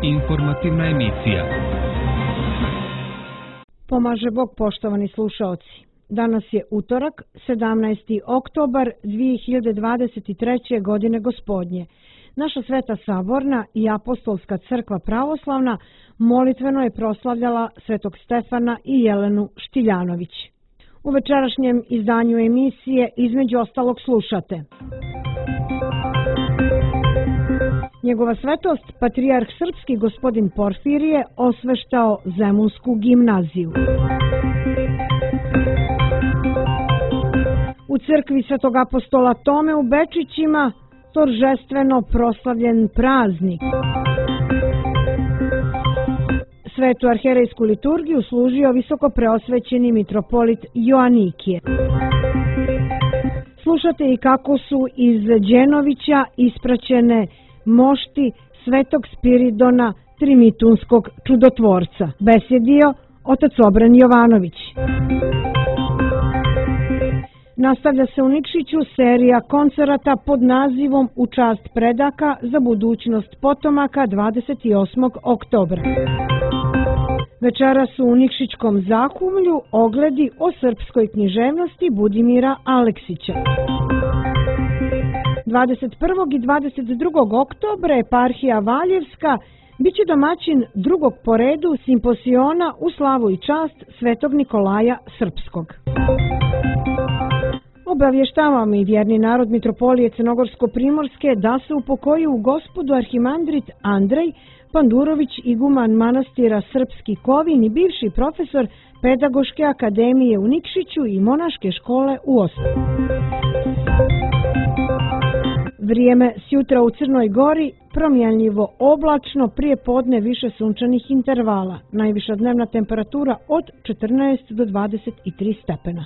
Informativna emisija. Pomaže Bog, poštovani slušaoci. Danas je utorak, 17. oktobar 2023. godine gospodnje. Naša Sveta Saborna i Apostolska crkva pravoslavna molitveno je proslavljala Svetog Stefana i Jelenu Štiljanović. U večerašnjem izdanju emisije između ostalog slušate: Njegova svetost, patrijarh srpski gospodin Porfirije, osveštao Zemunsku gimnaziju. U crkvi Svetog apostola Tome u Bečićima toržestveno proslavljen praznik. Svetu arherejsku liturgiju služio visoko preosvećeni mitropolit Joanikije. Slušate i kako su iz Đenovića ispraćene mošti Svetog Spiridona Trimitunskog čudotvorca. Besjedio otac Obran Jovanović. Nastavlja se u Nikšiću serija koncerata pod nazivom U čast predaka za budućnost potomaka 28. oktobra. Večera su u Nikšićkom Zahumlju ogledi o srpskoj književnosti Budimira Aleksića. 21. i 22. oktobra eparhija Valjevska biće domaćin drugog po redu simposiona u slavu i čast Svetog Nikolaja Srpskog. Obavještavamo i vjerni narod mitropolije Crnogorsko-Primorske da se upokojio u Gospodu arhimandrit Andrej Pandurović, iguman manastira Srpski Kovin i bivši profesor Pedagoške akademije u Nikšiću i monaške škole u Oslu. Vrijeme sjutra u Crnoj Gori promjenljivo oblačno, prije podne više sunčanih intervala. Najviša dnevna temperatura od 14 do 23 stepena.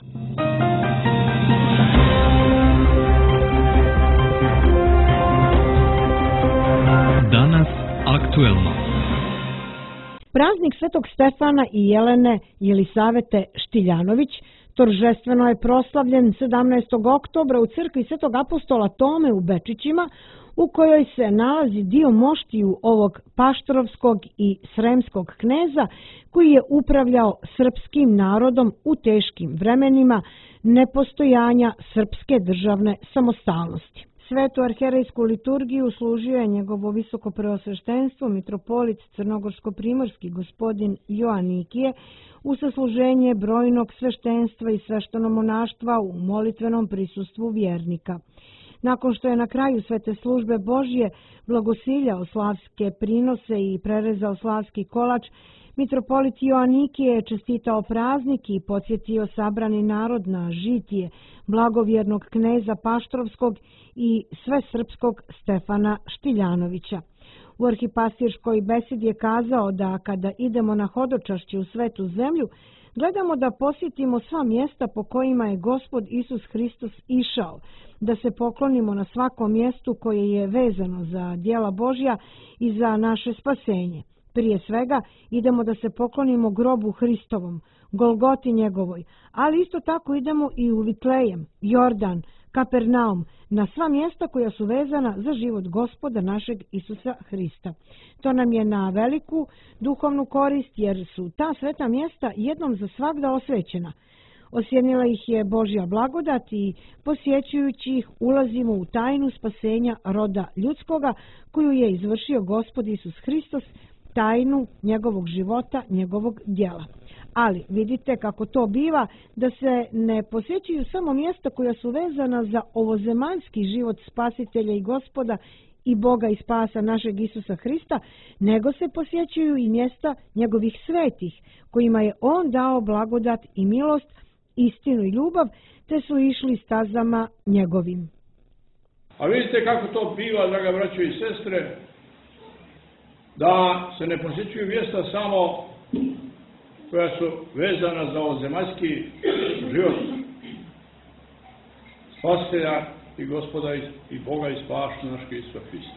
Danas aktuelno. Praznik Svetog Stefana i Jelene Jelisavete Štiljanović toržestveno je proslavljen 17. oktobra u crkvi Svetog apostola Tome u Bečićima, u kojoj se nalazi dio moštiju ovog paštrovskog i sremskog kneza koji je upravljao srpskim narodom u teškim vremenima nepostojanja srpske državne samostalnosti. Svetu arherejsku liturgiju služio je njegovo visoko preosveštenstvo mitropolit Crnogorsko-Primorski gospodin Joanikije u sasluženje brojnog sveštenstva i sveštenomonaštva u molitvenom prisustvu vjernika. Nakon što je na kraju svete službe Božje blagosiljao slavske prinose i prerezao slavski kolač, mitropolit Joanikije je čestitao praznik i podsjetio sabrani narod na žitije blagovjernog kneza Paštrovskog i svesrpskog Stefana Štiljanovića. U arhipastirskoj besedi je kazao da kada idemo na hodočašće u svetu zemlju, gledamo da posjetimo sva mjesta po kojima je Gospod Isus Hristos išao, da se poklonimo na svakom mjestu koje je vezano za djela Božja i za naše spasenje. Prije svega idemo da se poklonimo grobu Hristovom, Golgoti njegovoj, ali isto tako idemo i u Vitlejem, Jordan, Kapernaum, na sva mjesta koja su vezana za život Gospoda našeg Isusa Hrista. To nam je na veliku duhovnu korist jer su ta sveta mjesta jednom za svagda osvećena. Osjenila ih je Božja blagodat i posjećujući ih ulazimo u tajnu spasenja roda ljudskoga koju je izvršio Gospod Isus Hristos, tajnu njegovog života, njegovog djela. Ali vidite kako to biva, da se ne posjećuju samo mjesta koja su vezana za ovozemaljski život Spasitelja i Gospoda i Boga i Spasa našeg Isusa Hrista, nego se posjećuju i mjesta njegovih svetih, kojima je On dao blagodat i milost, istinu i ljubav, te su išli stazama njegovim. A vidite kako to biva, draga braćo i sestre, da se ne posjećuju mjesta samo koja su vezana za ovozemaljski život Spasitelja i Gospoda i Boga i Spasa našeg Isusa Hrista.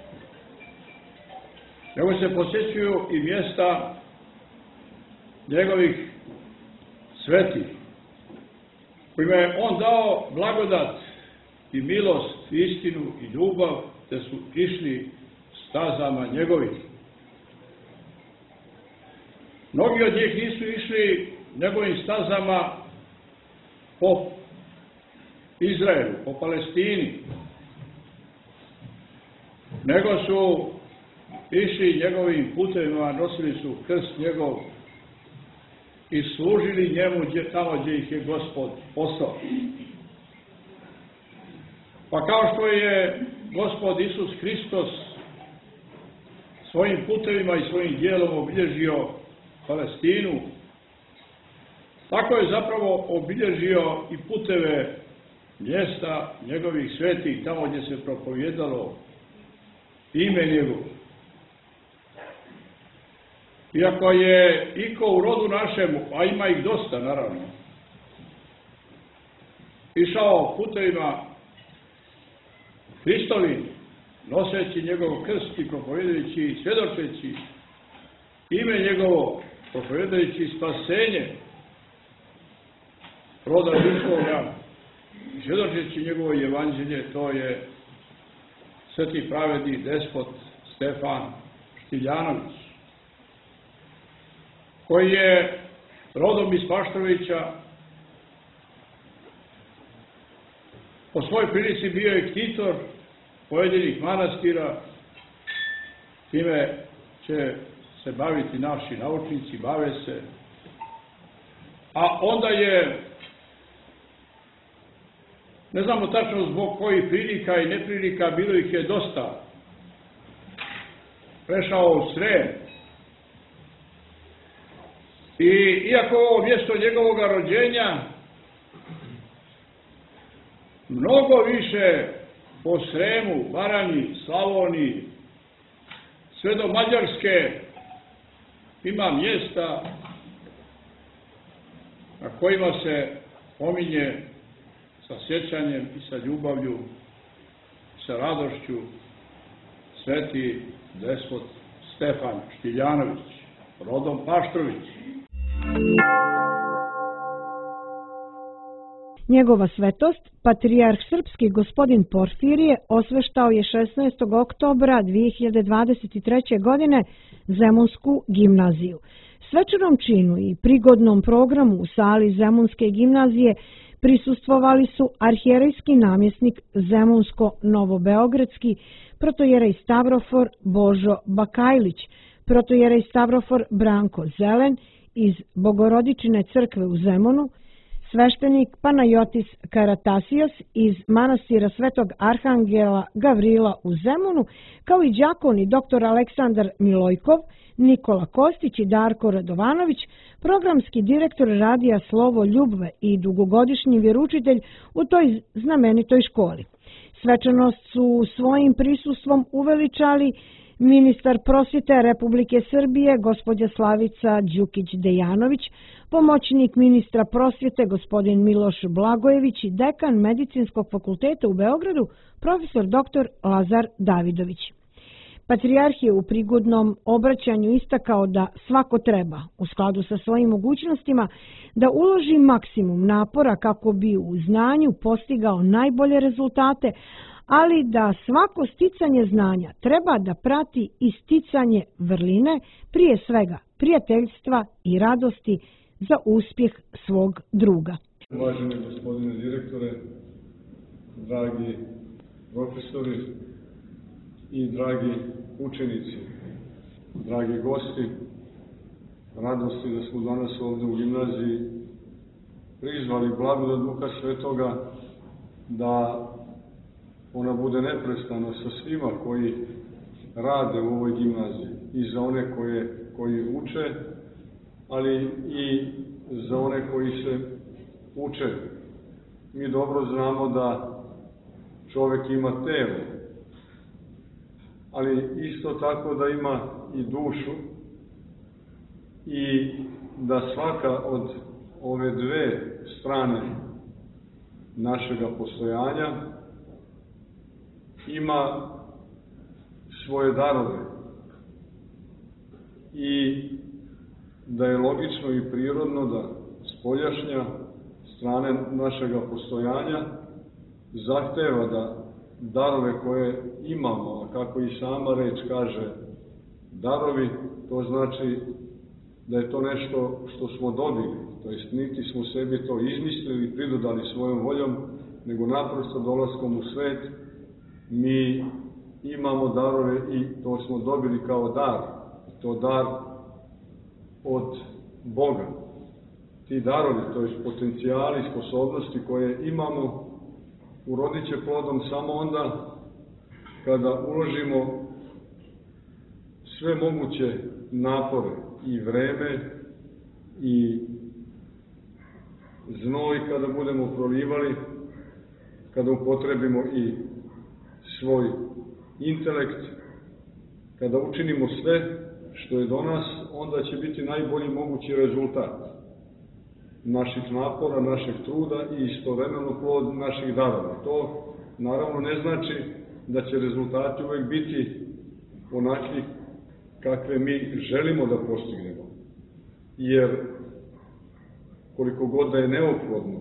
Nego se posjećuju i mjesta njegovih svetih, kojima je On dao blagodat i milost, istinu i ljubav, te su išli stazama njegovih. Mnogi od njih nisu išli njegovim stazama po Izraelu, po Palestini, nego su išli njegovim putevima, nosili su krst njegov i služili njemu tamo gdje ih je Gospod poslao. Pa kao što je Gospod Isus Hristos svojim putevima i svojim djelom obilježio Palestinu, tako je zapravo obilježio i puteve mjesta njegovih svetih, tamo gdje se propovjedalo ime njegovo. Iako je iko u rodu našemu, a ima ih dosta naravno, išao putevima Hristovim, noseći njegov krst i propovjedajući i svjedočeći ime njegovo, propovjedajući spasenje roda ljudskoga, svjedočeći njegovo evanđelje, to je sveti pravedni despot Stefan Štiljanović, koji je rodom iz Paštrovića, po svojoj prilici bio je ktitor pojedinih manastira, time će se baviti naši naučnici, bave se, a onda je, ne znamo tačno zbog kojih prilika i neprilika, bilo ih je dosta, prešao u Srem. I iako ovo mjesto njegovog rođenja mnogo više po Sremu, Baranji, Slavoniji, sve do Mađarske ima mjesta na kojima se pominje sa sjećanjem i sa ljubavlju, sa radošću sveti despot Stefan Štiljanović, rodom Paštrović. Njegova svetost, patrijarh srpski gospodin Porfirije, osveštao je 16. oktobra 2023. godine Zemunsku gimnaziju. Svečanom činu i prigodnom programu u sali Zemunske gimnazije prisustvovali su arhijerejski namjesnik Zemunsko-Novobeogradski, protojerej Stavrofor Božo Bakajlić, protojerej Stavrofor Branko Zelen iz Bogorodičine crkve u Zemunu, sveštenik Panajotis Karatasijos iz manastira Svetog Arhangela Gavrila u Zemunu, kao i đakoni dr. Aleksandar Milojkov, Nikola Kostić i Darko Radovanović, programski direktor radija Slovo Ljubve i dugogodišnji vjeroučitelj u toj znamenitoj školi. Svečanost su svojim prisustvom uveličali ministar prosvjete Republike Srbije, gospođa Slavica Đukić-Dejanović, pomoćnik ministra prosvjete, gospodin Miloš Blagojević i dekan Medicinskog fakulteta u Beogradu, profesor dr. Lazar Davidović. Patrijarh je u prigodnom obraćanju istakao da svako treba, u skladu sa svojim mogućnostima, da uloži maksimum napora kako bi u znanju postigao najbolje rezultate, ali da svako sticanje znanja treba da prati i sticanje vrline, prije svega prijateljstva i radosti za uspjeh svog druga. Uvaženi gospodine direktore, dragi profesori i dragi učenici, dragi gosti, radosti da smo danas ovdje u gimnaziji prizvali blagodat Duha Svetoga da ona bude neprestano sa svima koji rade u ovoj gimnaziji i za one koji uče, ali i za one koji se uče. Mi dobro znamo da čovjek ima telo, ali isto tako da ima i dušu i da svaka od ove dve strane našega postojanja ima svoje darove i da je logično i prirodno da spoljašnja strane našega postojanja zahteva da darove koje imamo, a kako i sama reč kaže darovi, to znači da je to nešto što smo dobili, to jest niti smo sebi to izmislili i pridodali svojom voljom, nego naprosto dolaskom u svet mi imamo darove i to smo dobili kao dar. To dar od Boga. Ti darovi, to jest potencijali, sposobnosti koje imamo, urodit će plodom samo onda kada uložimo sve moguće napore i vreme i znoj kada budemo prolivali, kada upotrebimo i svoj intelekt, kada učinimo sve što je do nas, onda će biti najbolji mogući rezultat naših napora, našeg truda i istovremeno plod naših darova. To naravno ne znači da će rezultati uvek biti onakvi kakve mi želimo da postignemo. Jer koliko god da je neophodno,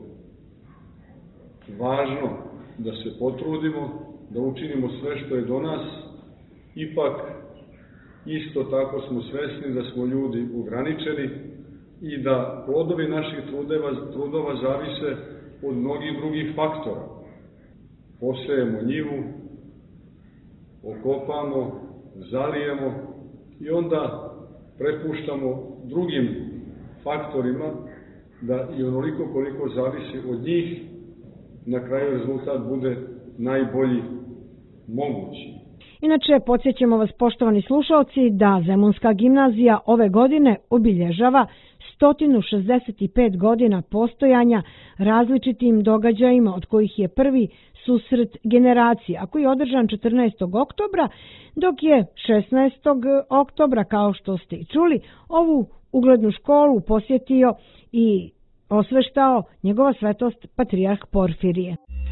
važno da se potrudimo, da učinimo sve što je do nas, ipak isto tako smo svesni da smo ljudi ograničeni i da plodovi naših trudova zavise od mnogih drugih faktora. Posejemo njivu, okopamo, zalijemo i onda prepuštamo drugim faktorima da i onoliko koliko zavisi od njih, na kraju rezultat bude najbolji mogući. Inače, podsjećamo vas, poštovani slušalci, da Zemunska gimnazija ove godine obilježava 165 godina postojanja različitim događajima, od kojih je prvi susret generacija, koji je održan 14. oktobra, dok je 16. oktobra, kao što ste i čuli, ovu uglednu školu posjetio i osveštao njegova svetost patrijarh Porfirije.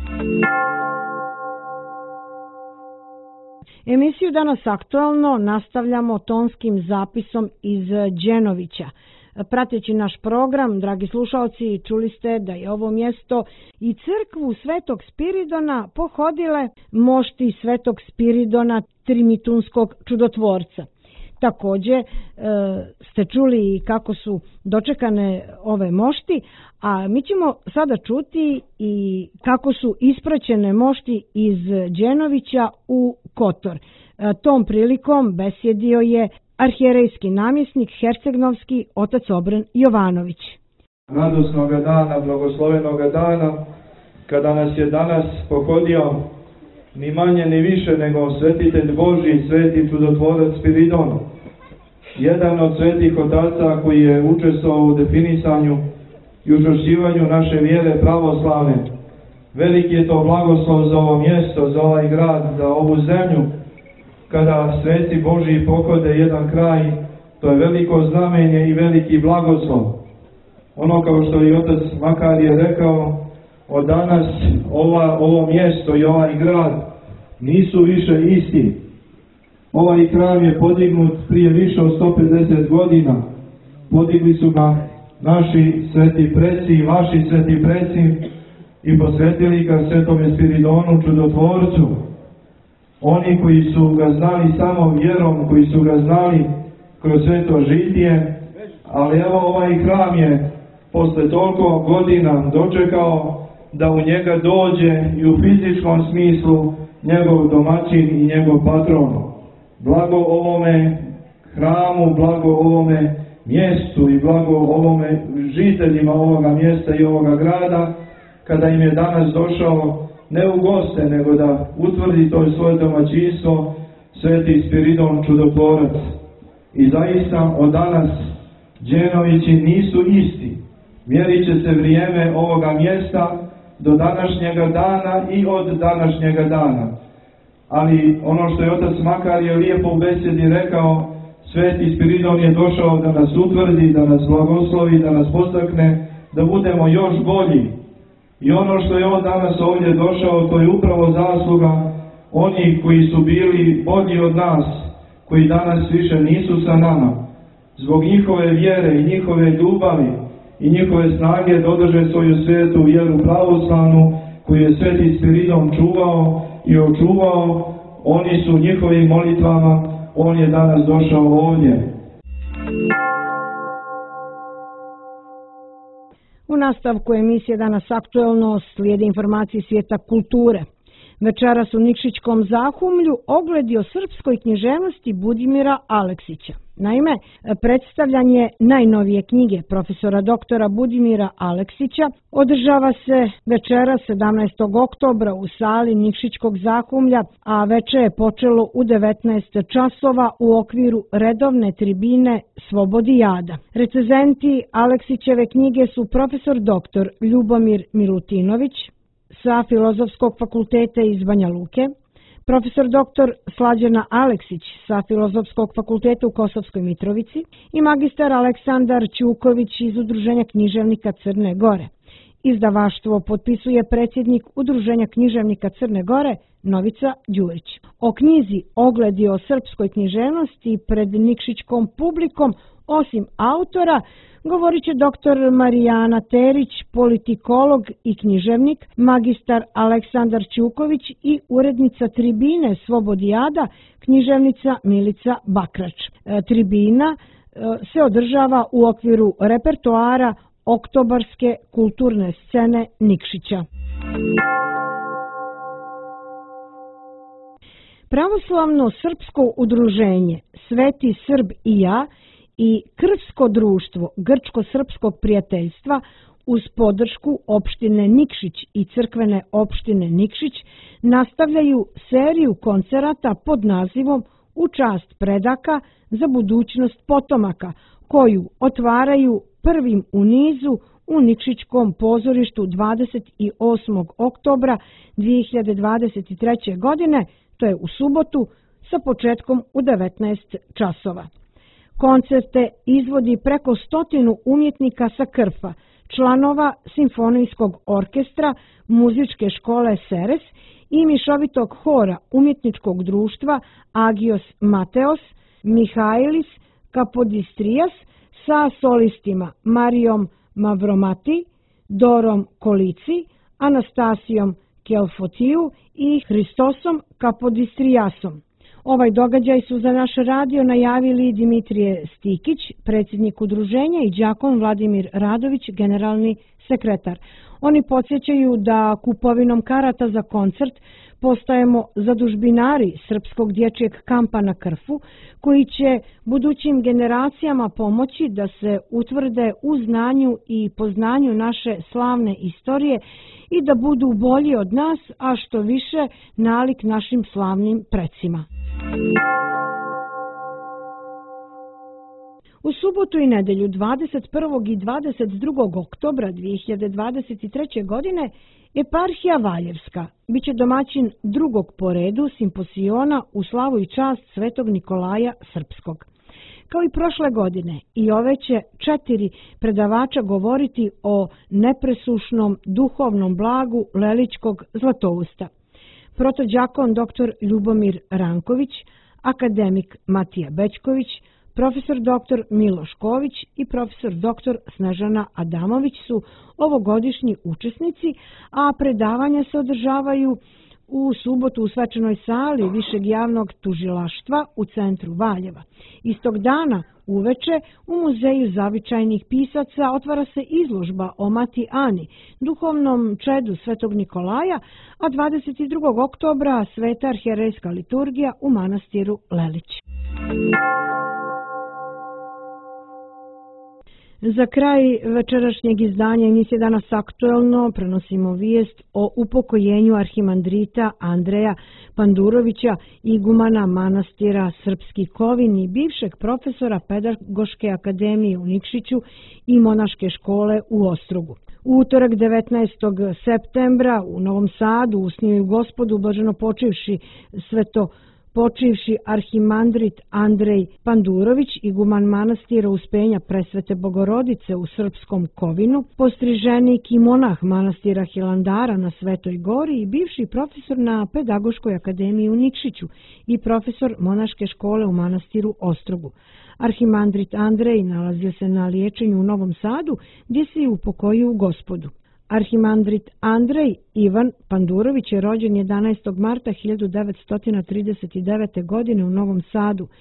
Emisiju Danas aktuelno nastavljamo tonskim zapisom iz Đenovića. Prateći naš program, dragi slušalci, čuli ste da je ovo mjesto i crkvu Svetog Spiridona pohodile mošti Svetog Spiridona Trimitunskog čudotvorca. Također ste čuli kako su dočekane ove mošti, a mi ćemo sada čuti i kako su ispraćene mošti iz Đenovića u Kotor. Tom prilikom besjedio je arhijerejski namjesnik Hercegnovski otac Obren Jovanović. Radosnoga dana, blagoslovenoga dana, kada nas je danas pohodio ni manje ni više nego svetitelj Božji, sveti čudotvorac Spiridon, jedan od svetih otaca koji je učestvovao u definisanju i učvršćivanju naše vjere pravoslavne. Veliki je to blagoslov za ovo mjesto, za ovaj grad, za ovu zemlju. Kada sveci Božji pohode jedan kraj, to je veliko znamenje i veliki blagoslov. Ono kao što je otac Makarije rekao, od danas ovo mjesto i ovaj grad nisu više isti. Ovaj hram je podignut prije više od 150 godina. Podigli su ga naši sveti preci i vaši sveti preci i posvetili ga Svetome Spiridonu čudotvorcu. Oni koji su ga znali samo vjerom, koji su ga znali kroz sveto žitije, ali evo ovaj hram je posle toliko godina dočekao da u njega dođe i u fizičkom smislu njegov domaćin i njegov patron. Blago ovome hramu, blago ovome mjestu i blago ovome žiteljima ovoga mjesta i ovoga grada, kada im je danas došao ne u goste, nego da utvrdi to svoje domaćinstvo sveti Spiridon čudotvorac. I zaista od danas Đenovići nisu isti. Mjerit će se vrijeme ovoga mjesta do današnjega dana i od današnjega dana. Ali ono što je otac Makarije lijepo u besedi rekao, sveti Spiridon je došao da nas utvrdi, da nas blagoslovi, da nas postakne, da budemo još bolji. I ono što je on danas ovdje došao, to je upravo zasluga onih koji su bili bolji od nas, koji danas više nisu sa nama. Zbog njihove vjere i njihove ljubavi i njihove snage da održe svoju svetu vjeru pravoslavnu, koju je sveti Spiridon čuvao i očuvao, oni su njihovim molitvama, on je danas došao ovdje. U nastavku emisije Danas aktuelno slijede informacije svijeta kulture. Večeras u Nikšićkom Zahumlju ogledi o srpskoj književnosti Budimira Aleksića. Naime, predstavljanje najnovije knjige profesora doktora Budimira Aleksića održava se večeras 17. oktobra u sali Nikšićkog Zahumlja, a veče je počelo u 19 časova u okviru redovne tribine Svobodijada. Recenzenti Aleksićeve knjige su profesor doktor Ljubomir Milutinović sa Filozofskog fakulteta iz Banja Luke, profesor doktor Slađana Aleksić sa Filozofskog fakulteta u Kosovskoj Mitrovici i magistar Aleksandar Ćuković iz Udruženja književnika Crne Gore. Izdavaštvo potpisuje predsjednik Udruženja književnika Crne Gore Novica Đurić. O knjizi Ogledi o srpskoj književnosti pred nikšićkom publikom, osim autora, govorit će dr. Marijana Terić, politikolog i književnik, magistar Aleksandar Ćuković i urednica tribine Svobodijada, književnica Milica Bakrač. Tribina se održava u okviru repertoara oktobarske kulturne scene Nikšića. Pravoslavno srpsko udruženje Sveti Srb i ja i Krvsko društvo Grčko-srpskog prijateljstva uz podršku opštine Nikšić i crkvene opštine Nikšić nastavljaju seriju koncerata pod nazivom U čast predaka za budućnost potomaka, koju otvaraju prvim u nizu u Nikšićkom pozorištu 28. oktobra 2023. godine, to je u subotu, sa početkom u 19 časova. Koncerte izvodi preko 100 umjetnika sa Krfa, članova Simfonijskog orkestra, muzičke škole Seres i mišovitog hora umjetničkog društva Agios Mateos, Mihailis Kapodistrijas sa solistima Marijom Mavromati, Dorom Kolici, Anastasijom Kelfotiju i Hristosom Kapodistrijasom. Ovaj događaj su za naš radio najavili Dimitrije Stikić, predsjednik udruženja, i đakon Vladimir Radović, generalni sekretar. Oni podsjećaju da kupovinom karata za koncert postajemo zadužbinari Srpskog dječjeg kampa na Krfu, koji će budućim generacijama pomoći da se utvrde u znanju i poznanju naše slavne istorije i da budu bolji od nas, a što više nalik našim slavnim precima. U subotu i nedelju 21. i 22. oktobra 2023. godine Eparhija Valjevska biće domaćin drugog po redu simposiona u slavu i čast Svetog Nikolaja Srpskog. Kao i prošle godine, i ove će 4 predavača govoriti o nepresušnom duhovnom blagu Lelićkog Zlatousta. Protođakon dr. Ljubomir Ranković, akademik Matija Bećković, profesor dr. Miloš Ković i profesor dr. Snežana Adamović su ovogodišnji učesnici, a predavanja se održavaju u subotu u svečanoj sali Višeg javnog tužilaštva u centru Valjeva. Istog dana uveče u Muzeju zavičajnih pisaca otvara se izložba o Mati Ani, duhovnom čedu Svetog Nikolaja, a 22. oktobra Sveta arhijerejska liturgija u manastiru Lelić. Za kraj večerašnjeg izdanja emisije Danas aktuelno prenosimo vijest o upokojenju arhimandrita Andreja Pandurovića, igumana manastira Srpski Kovin i bivšeg profesora Pedagoške akademije u Nikšiću i monaške škole u Ostrogu. U utorak 19. septembra u Novom Sadu usniju Gospodu blaženopočivši svetopočivši arhimandrit Andrej Pandurović, iguman manastira Uspenja Presvete Bogorodice u Srpskom Kovinu, postriženik i monah manastira Hilandara na Svetoj Gori i bivši profesor na Pedagoškoj akademiji u Nikšiću i profesor monaške škole u manastiru Ostrogu. Arhimandrit Andrej nalazio se na liječenju u Novom Sadu, gdje se i upokojio u Gospodu. Arhimandrit Andrej Ivan Pandurović je rođen 11. marta 1939. godine u Novom Sadu.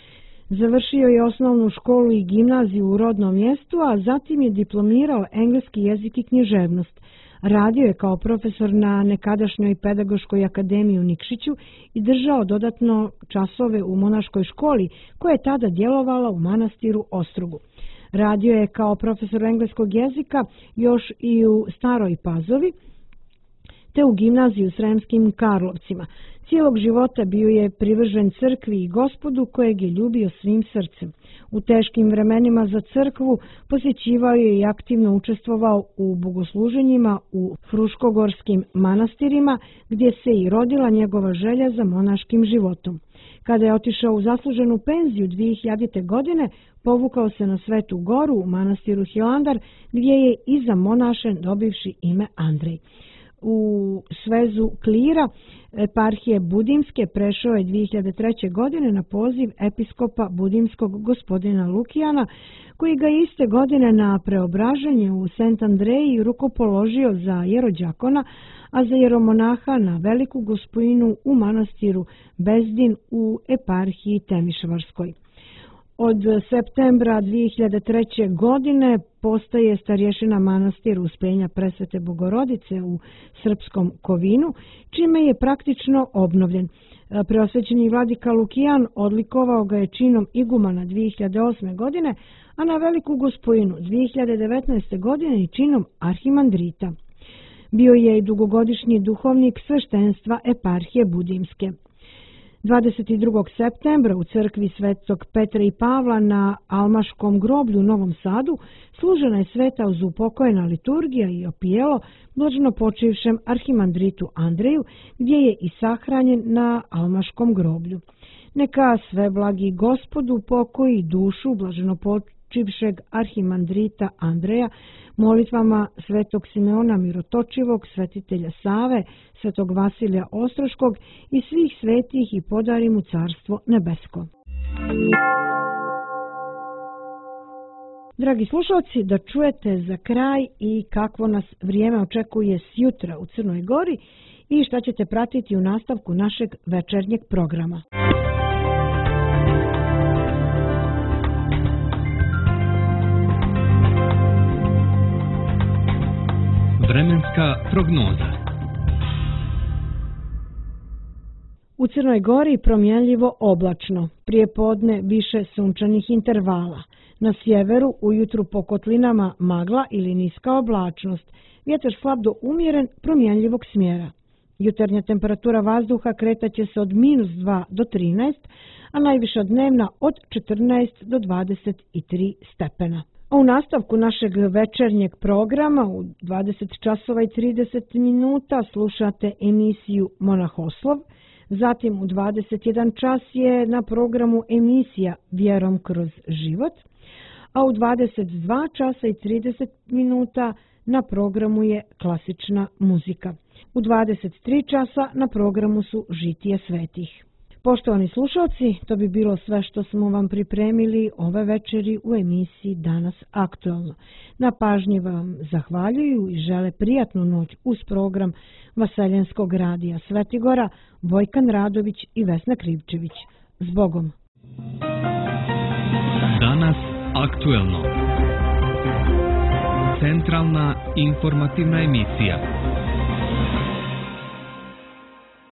Završio je osnovnu školu i gimnaziju u rodnom mjestu, a zatim je diplomirao engleski jezik i književnost. Radio je kao profesor na nekadašnjoj pedagoškoj akademiji u Nikšiću i držao dodatno časove u monaškoj školi koja je tada djelovala u manastiru Ostrogu. Radio je kao profesor engleskog jezika još i u Staroj Pazovi, te u gimnaziji u Sremskim Karlovcima. Cijelog života bio je privržen crkvi i Gospodu kojeg je ljubio svim srcem. U teškim vremenima za crkvu posjećivao je i aktivno učestvovao u bogosluženjima u fruškogorskim manastirima gdje se i rodila njegova želja za monaškim životom. Kada je otišao u zasluženu penziju 2000. godine, povukao se na Svetu Goru u manastiru Hilandar gdje je i zamonašen dobivši ime Andrej. U svezu klira eparhije Budimske prešao je 2003. godine na poziv episkopa budimskog gospodina Lukijana, koji ga iste godine na preobraženje u Sent Andreji rukopoložio za jerođakona, a za jeromonaha na Veliku Gospojinu u manastiru Bezdin u eparhiji Temišvarskoj. Od septembra 2003. godine postaje starješina manastira Uspenja Presvete Bogorodice u Srpskom Kovinu, čime je praktično obnovljen. Preosvećeni vladika Lukijan odlikovao ga je činom igumana 2008. godine, a na Veliku Gospojinu 2019. godine i činom arhimandrita. Bio je i dugogodišnji duhovnik sveštenstva eparhije Budimske. 22. septembra u crkvi Svetog Petra i Pavla na Almaškom groblju u Novom Sadu služena je sveta uz upokojena liturgija i opijelo blaženo počivšem arhimandritu Andreju, gdje je i sahranjen na Almaškom groblju. Neka sve blagi Gospodu pokoji dušu blaženo počivšeg arhimandrita Andreja molitvama Svetog Simeona Mirotočivog, svetitelja Save, Svetog Vasilija Ostroškog i svih svetih i podari mu carstvo nebesko. Dragi slušalci, da čujete za kraj i kakvo nas vrijeme očekuje sjutra u Crnoj Gori i šta ćete pratiti u nastavku našeg večernjeg programa. Vremenska prognoza. U Crnoj Gori promjenljivo oblačno, prijepodne više sunčanih intervala. Na sjeveru ujutru po kotlinama magla ili niska oblačnost, vjetar slab do umjeren promjenljivog smjera. Jutarnja temperatura vazduha kretaće se od -2 do 13, a najviša dnevna od 14 do 23 stepena. A u nastavku našeg večernjeg programa u 20 časova i 30 minuta slušate emisiju Monahoslov, zatim u 21 čas je na programu emisija Vjerom kroz život, a u 22 časa i 30 minuta na programu je klasična muzika. U 23 časa na programu su Žitije svetih. Poštovani slušalci, to bi bilo sve što smo vam pripremili ove večeri u emisiji Danas aktualno. Na pažnji vam zahvaljuju i žele prijatnu noć uz program Vaseljenskog radija Svetigora, Vojkan Radović i Vesna Krivčević. Zbogom! Danas aktualno. Centralna informativna emisija.